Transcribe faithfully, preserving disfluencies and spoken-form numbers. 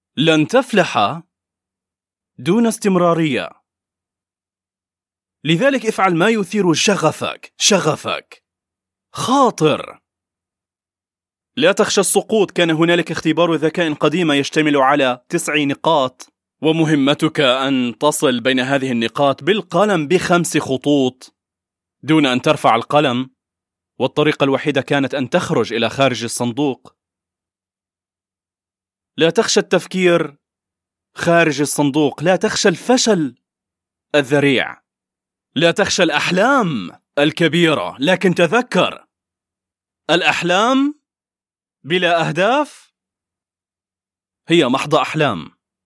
لن تفلح دون استمرارية. لذلك افعل ما يثير شغفك شغفك خاطر. لا تخشى السقوط. كان هنالك اختبار ذكاء قديمة يشتمل على تسع نقاط، ومهمتك أن تصل بين هذه النقاط بالقلم بخمس خطوط دون أن ترفع القلم، والطريقة الوحيدة كانت أن تخرج إلى خارج الصندوق. لا تخشى التفكير خارج الصندوق، لا تخشى الفشل الذريع، لا تخشى الأحلام الكبيرة، لكن تذكر الأحلام بلا أهداف هي محض أحلام.